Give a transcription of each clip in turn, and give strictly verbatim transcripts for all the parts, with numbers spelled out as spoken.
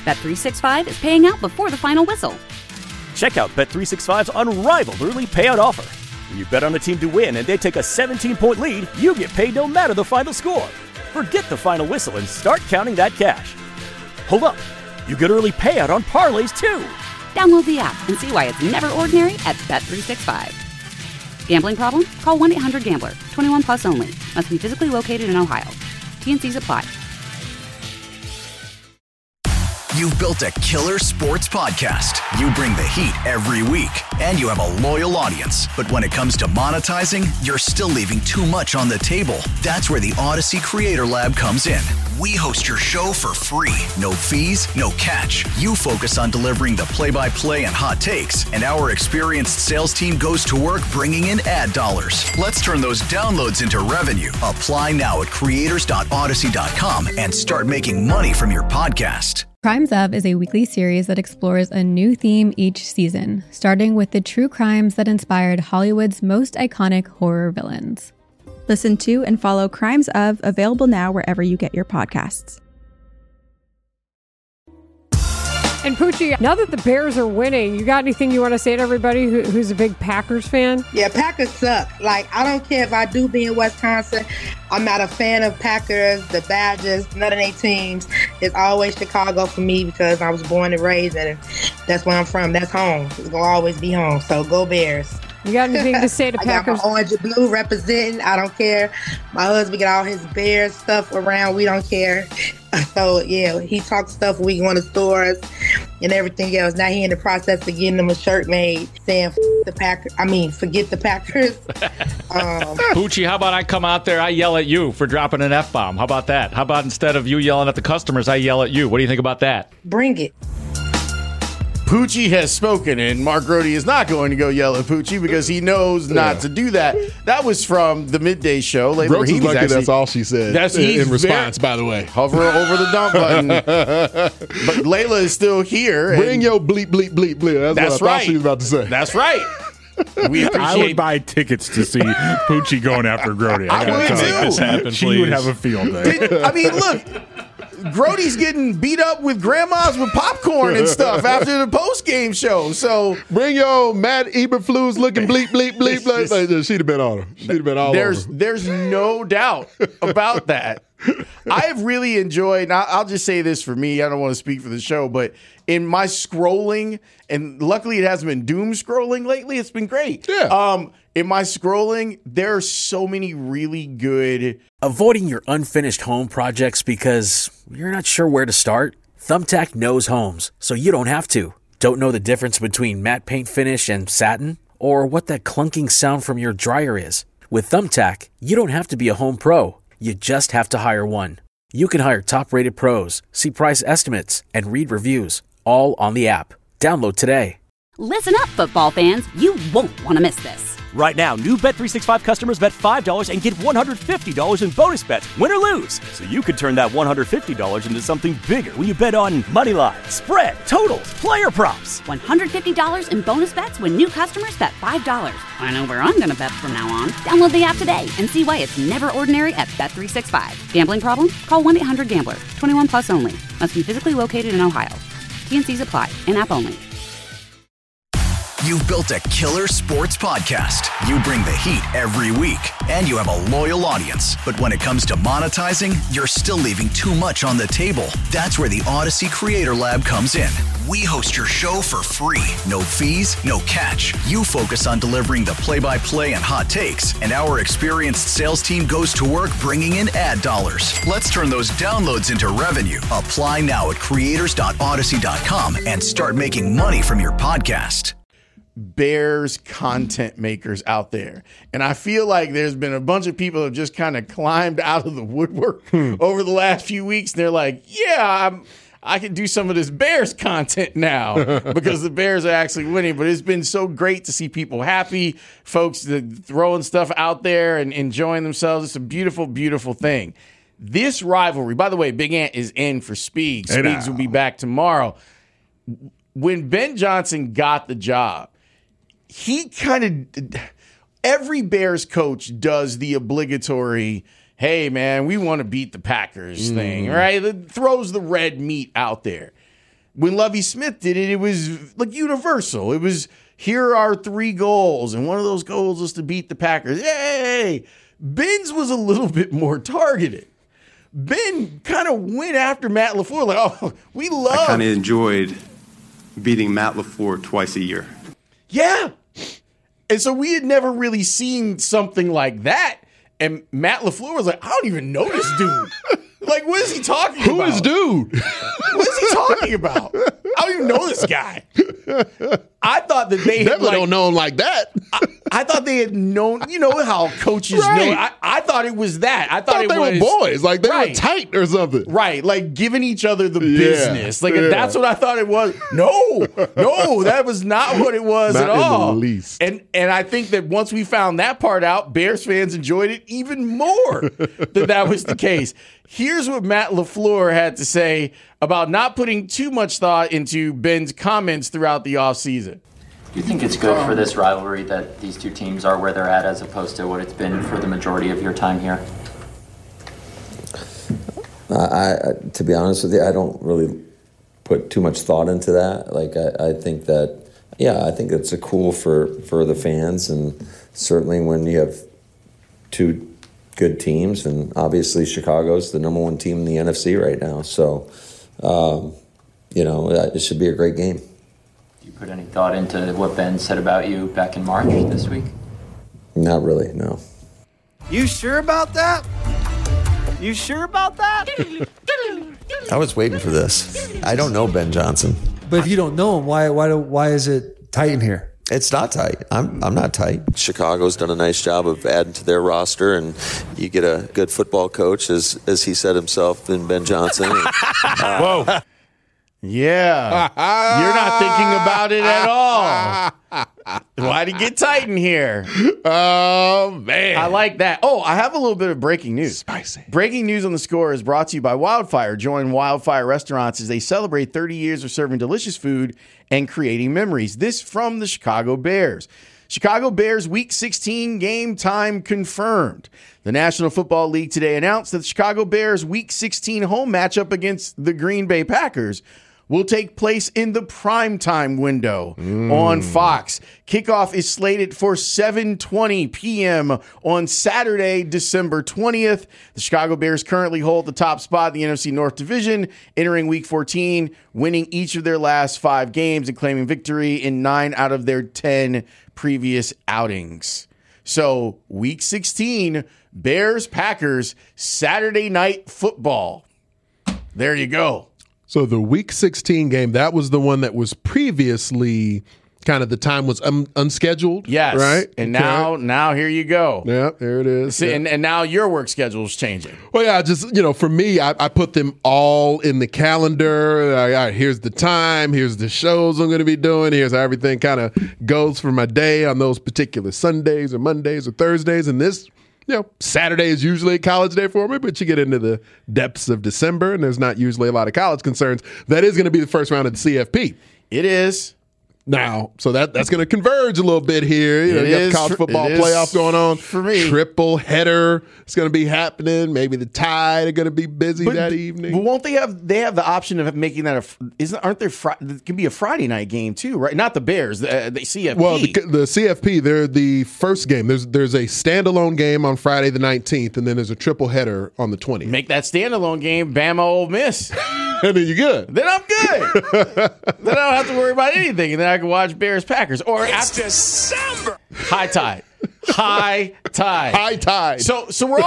Bet three sixty-five is paying out before the final whistle. Check out Bet three sixty-five's unrivaled early payout offer. When you bet on a team to win and they take a seventeen-point lead, you get paid no matter the final score. Forget the final whistle and start counting that cash. Hold up. You get early payout on parlays, too. Download the app and see why it's never ordinary at Bet three sixty-five. Gambling problem? Call one eight hundred gambler. twenty-one plus only. Must be physically located in Ohio. T N Cs apply. You've built a killer sports podcast. You bring the heat every week, and you have a loyal audience. But when it comes to monetizing, you're still leaving too much on the table. That's where the Odyssey Creator Lab comes in. We host your show for free. No fees, no catch. You focus on delivering the play-by-play and hot takes, and our experienced sales team goes to work bringing in ad dollars. Let's turn those downloads into revenue. Apply now at creators dot odyssey dot com and start making money from your podcast. Crimes Of is a weekly series that explores a new theme each season, starting with the true crimes that inspired Hollywood's most iconic horror villains. Listen to and follow Crimes Of, available now wherever you get your podcasts. And Poochie, now that the Bears are winning, you got anything you want to say to everybody who, who's a big Packers fan? Yeah, Packers suck. Like, I don't care if I do be in Wisconsin. I'm not a fan of Packers, the Badgers, none of their teams. It's always Chicago for me because I was born and raised, and that's where I'm from. That's home. It's going to always be home. So go Bears. You got anything to say to I Packers? got my orange and blue representing. I don't care. My husband got all his Bears stuff around. We don't care. So, yeah, he talks stuff when we go in the stores and everything else. Now he in the process of getting him a shirt made saying, F- the Packers. I mean, forget the Packers. um, Poochie, how about I come out there, I yell at you for dropping an F-bomb? How about that? How about instead of you yelling at the customers, I yell at you? What do you think about that? Bring it. Poochie has spoken, and Mark Grody is not going to go yell at Poochie because he knows not Yeah. to do that. That was from the midday show. Layla Brooks is Rahim's lucky actually- that's all she said That's in, he's in response, very- by the way. Hover over the dump button. But Layla is still here. Bring and- your bleep, bleep, bleep, bleep. That's, That's what I right. thought she was about to say. That's right. We appreciate I would buy tickets to see Poochie going after Grody. I, I gotta would tell too. you. Make this happen, she please. would have a field day. Did- I mean, look, Grody's getting beat up with grandmas with popcorn and stuff after the post game show. So Bring your Matt Eberflus looking bleep, bleep, bleep. bleep. Like, she'd have been on her. She'd have been all there's over. there's no doubt about that. I've really enjoyed, and I'll I'll just say this for me, I don't want to speak for the show, but in my scrolling, and luckily it hasn't been doom scrolling lately, it's been great. Yeah. Um, in my scrolling, there are so many really good. Avoiding your unfinished home projects because you're not sure where to start? Thumbtack knows homes, so you don't have to. Don't know the difference between matte paint finish and satin? Or what that clunking sound from your dryer is? With Thumbtack, you don't have to be a home pro. You just have to hire one. You can hire top-rated pros, see price estimates, and read reviews, all on the app. Download today. Listen up, football fans. You won't want to miss this. Right now, new Bet three sixty-five customers bet five dollars and get one hundred fifty dollars in bonus bets, win or lose. So you could turn that one hundred fifty dollars into something bigger when you bet on money line, spread, totals, player props. one hundred fifty dollars in bonus bets when new customers bet five dollars. I know where I'm going to bet from now on. Download the app today and see why it's never ordinary at Bet three sixty-five. Gambling problem? Call one eight hundred gambler. twenty-one plus only. Must be physically located in Ohio. T N Cs apply. In app only. You've built a killer sports podcast. You bring the heat every week, and you have a loyal audience. But when it comes to monetizing, you're still leaving too much on the table. That's where the Odyssey Creator Lab comes in. We host your show for free. No fees, no catch. You focus on delivering the play-by-play and hot takes, and our experienced sales team goes to work bringing in ad dollars. Let's turn those downloads into revenue. Apply now at creators dot odyssey dot com and start making money from your podcast. Bears content makers out there. And I feel like there's been a bunch of people that have just kind of climbed out of the woodwork Hmm. over the last few weeks. And they're like, yeah, I'm, I can do some of this Bears content now because the Bears are actually winning. But it's been so great to see people happy, folks that throwing stuff out there and enjoying themselves. It's a beautiful, beautiful thing. This rivalry, by the way, Big Ant is in for Speaks. Hey, Speaks now. will be back tomorrow. When Ben Johnson got the job, he kind of, every Bears coach does the obligatory, hey, man, we want to beat the Packers thing, right? It throws the red meat out there. when Lovie Smith did it, it was like universal. It was, here are our three goals, and one of those goals was to beat the Packers. Yay! Ben's was a little bit more targeted. Ben kind of went after Matt LaFleur, like, oh, we love. I kind of enjoyed beating Matt LaFleur twice a year. Yeah. And so we had never really seen something like that. And Matt LaFleur was like, I don't even know this dude. Like, what is he talking Who about? is dude? What is he talking about? I don't even know this guy. I thought that they had, Definitely like, don't know him like that. I, I thought they had known, you know how coaches Right. know. I, I thought it was that. I thought, thought it they was, were boys, like they right. were tight or something. Right, like giving each other the Yeah, business. Like yeah. that's what I thought it was. No, no, that was not what it was Not at in the all. least. And and I think that once we found that part out, Bears fans enjoyed it even more that that was the case. Here's what Matt LaFleur had to say about not putting too much thought into Ben's comments throughout the offseason. Do you think it's good for this rivalry that these two teams are where they're at as opposed to what it's been for the majority of your time here? Uh, I, I, to be honest with you, I don't really put too much thought into that. Like, I, I think that, yeah, I think it's a cool for, for the fans, and certainly when you have two good teams, and obviously Chicago's the number one team in the N F C right now. So, um, you know, it should be a great game. Do you put any thought into what Ben said about you back in March this week? Not really, no. You sure about that? You sure about that? I was waiting for this. I don't know Ben Johnson. But if you don't know him, why why do, why is it tight in here? It's not tight. I'm I'm not tight. Chicago's done a nice job of adding to their roster, and you get a good football coach, as as he said himself, in Ben Johnson. And, uh, Whoa. Yeah. You're not thinking about it at all. Why'd it get tight in here? Oh, man. I like that. Oh, I have a little bit of breaking news. Spicy. Breaking news on the score is brought to you by Wildfire. Join Wildfire Restaurants as they celebrate thirty years of serving delicious food and creating memories. This from the Chicago Bears. Chicago Bears Week sixteen game time confirmed. The National Football League today announced that the Chicago Bears Week sixteen home matchup against the Green Bay Packers will take place in the primetime window mm. on Fox. Kickoff is slated for seven twenty p.m. on Saturday, December twentieth. The Chicago Bears currently hold the top spot in the N F C North Division, entering Week fourteen, winning each of their last five games and claiming victory in nine out of their ten previous outings. So, Week sixteen, Bears-Packers, Saturday Night Football. There you go. So the Week sixteen game, that was the one that was previously kind of the time was un- unscheduled. Yes. Right? And okay. now now here you go. Yeah, there it is. See, yeah. and, and now your work schedule is changing. Well, yeah, just, you know, for me, I, I put them all in the calendar. All right, here's the time. Here's the shows I'm going to be doing. Here's how everything kind of goes for my day on those particular Sundays or Mondays or Thursdays. And this, you know, Saturday is usually a college day for me, but you get into the depths of December and there's not usually a lot of college concerns. That is going to be the first round of the C F P. It is. Now, so that that's going to converge a little bit here. You know, It you got the is college for- football it is playoff going on. for me. Triple header is going to be happening. Maybe the Tide are going to be busy that evening. But won't they have they have the option of making that a isn't aren't there Fri- it can be a Friday night game too, right? Not the Bears, the, uh, the C F P. Well, the, the C F P, they're the first game. There's there's a standalone game on Friday the nineteenth, and then there's a triple header on the twentieth. Make that standalone game Bama Ole Miss. And then you're good. Then I'm good. Then I don't have to worry about anything, and then I can watch Bears Packers. Or It's after December. high tide, high tide, High tide. So so we're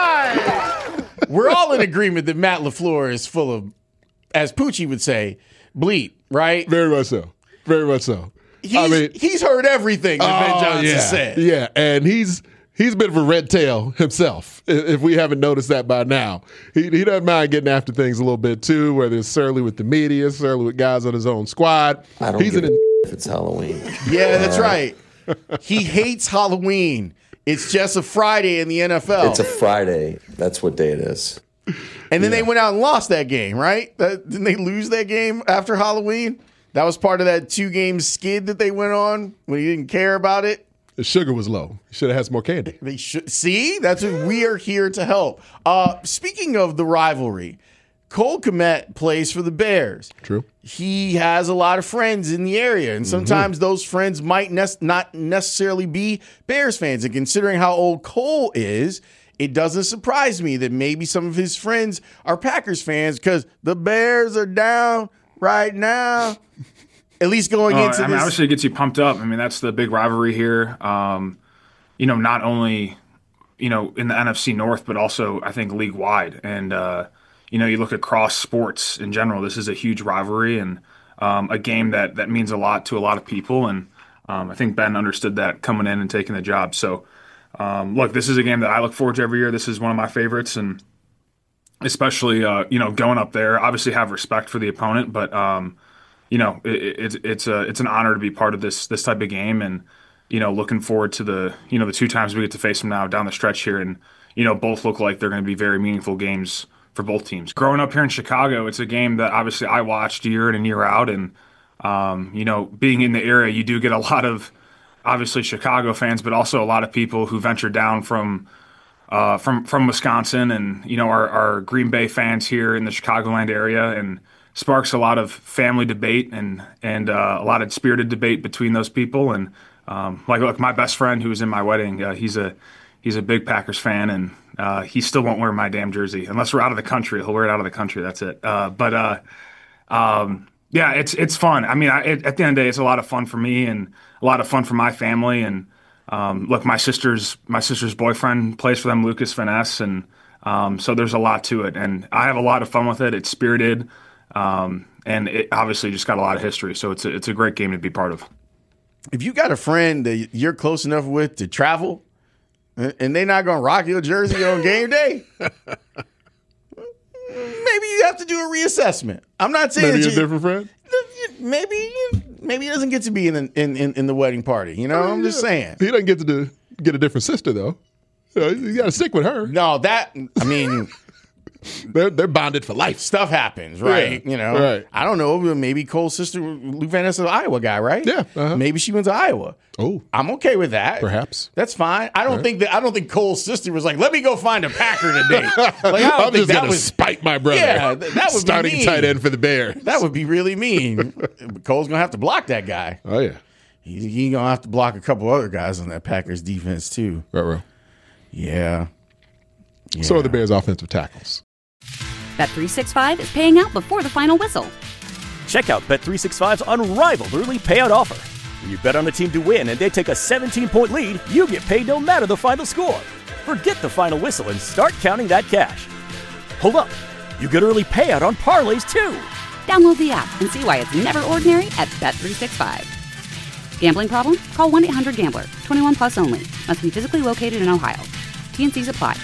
all we're all in agreement that Matt LaFleur is full of, as Poochie would say, bleep, right? Very much so. Very much so. He's, I mean, he's heard everything that Ben oh, Johnson yeah, said. Yeah, and he's he's a bit of a red tail himself, i- if we haven't noticed that by now. He he doesn't mind getting after things a little bit too, whether it's surly with the media, surly with guys on his own squad. I don't he's give an a if it's Halloween. Yeah, that's right. He hates Halloween. It's just a Friday in the N F L. It's a Friday. That's what day it is. And then they went out and lost that game, right? That, didn't they lose that game after Halloween? That was part of that two-game skid that they went on when he didn't care about it. The sugar was low. He should have had some more candy. They should see. That's what we are here to help. Uh, speaking of the rivalry, Cole Kmet plays for the Bears. True. He has a lot of friends in the area, and sometimes mm-hmm. those friends might ne- not necessarily be Bears fans. And considering how old Cole is, it doesn't surprise me that maybe some of his friends are Packers fans because the Bears are down right now. At least going uh, into I mean, this. Obviously, it gets you pumped up. I mean, that's the big rivalry here. Um, you know, not only, you know, in the N F C North, but also, I think, league-wide. And, uh, you know, you look across sports in general, this is a huge rivalry and um, a game that, that means a lot to a lot of people. And um, I think Ben understood that coming in and taking the job. So, um, look, this is a game that I look forward to every year. This is one of my favorites. And especially, uh, you know, going up there, obviously have respect for the opponent. But, um, you know, it, it, it's a, it's an honor to be part of this this type of game. And, you know, looking forward to the, you know, the two times we get to face them now down the stretch here. And, you know, both look like they're going to be very meaningful games for both teams. Growing up here in Chicago, it's a game that obviously I watched year in and year out. And, um, you know, being in the area, you do get a lot of, obviously, Chicago fans, but also a lot of people who venture down from uh, from from Wisconsin and, you know, our, our Green Bay fans here in the Chicagoland area. And sparks a lot of family debate and, and uh, a lot of spirited debate between those people. And, um, like, look, my best friend who was in my wedding, uh, he's a he's a big Packers fan, and Uh, he still won't wear my damn jersey unless we're out of the country. He'll wear it out of the country. That's it. Uh, but uh, um, yeah, it's it's fun. I mean, I, it, at the end of the day, it's a lot of fun for me and a lot of fun for my family. And um, look, my sister's my sister's boyfriend plays for them, Lucas Van Ness, and um, so there's a lot to it. And I have a lot of fun with it. It's spirited, um, and it obviously just got a lot of history. So it's a, it's a great game to be part of. If you got a friend that you're close enough with to travel, and they're not going to rock your jersey on game day, maybe you have to do a reassessment. I'm not saying maybe that a different friend. Maybe maybe he doesn't get to be in the, in, in in the wedding party. You know, I mean, I'm just saying he doesn't get to do, get a different sister though. You know, you got to stick with her. No, that I mean. They're they're bonded for life. Stuff happens, right? Yeah, you know, right. I don't know. Maybe Cole's sister, Luke Van Ness, is an Iowa guy, right? Yeah. Uh-huh. Maybe she went to Iowa. Oh, I'm okay with that. Perhaps that's fine. I don't right. think that. I don't think Cole's sister was like, "Let me go find a Packer today." Like, I don't I'm think just that gonna was spite my brother. Yeah, that would starting be mean. tight end for the Bears. That would be really mean. Cole's gonna have to block that guy. Oh yeah, he, he gonna have to block a couple other guys on that Packers defense too. Right, right. Yeah. yeah. So are the Bears' offensive tackles. Bet three sixty-five is paying out before the final whistle. Check out Bet three sixty-five's unrivaled early payout offer. When you bet on a team to win and they take a seventeen-point lead, you get paid no matter the final score. Forget the final whistle and start counting that cash. Hold up. You get early payout on parlays, too. Download the app and see why it's never ordinary at Bet three sixty-five. Gambling problem? Call one eight hundred gambler. twenty-one plus only. Must be physically located in Ohio. T N Cs apply.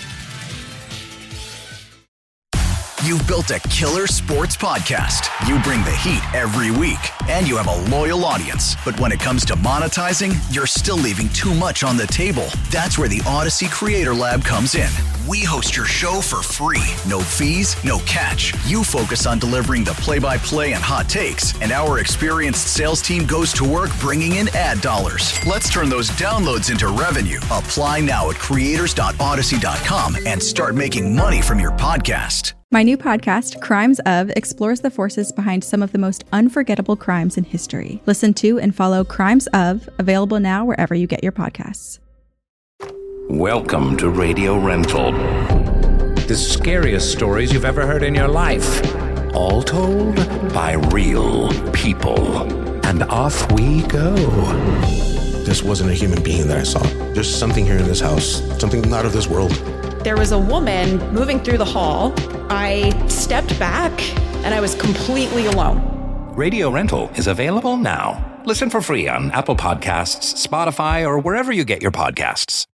You've built a killer sports podcast. You bring the heat every week, and you have a loyal audience. But when it comes to monetizing, you're still leaving too much on the table. That's where the Odyssey Creator Lab comes in. We host your show for free. No fees, no catch. You focus on delivering the play-by-play and hot takes, and our experienced sales team goes to work bringing in ad dollars. Let's turn those downloads into revenue. Apply now at creators dot odyssey dot com and start making money from your podcast. My new podcast, Crimes Of, explores the forces behind some of the most unforgettable crimes in history. Listen to and follow Crimes Of, available now wherever you get your podcasts. Welcome to Radio Rental. The scariest stories you've ever heard in your life. All told by real people. And off we go. This wasn't a human being that I saw. There's something here in this house, something not of this world. There was a woman moving through the hall. I stepped back and I was completely alone. Radio Rental is available now. Listen for free on Apple Podcasts, Spotify, or wherever you get your podcasts.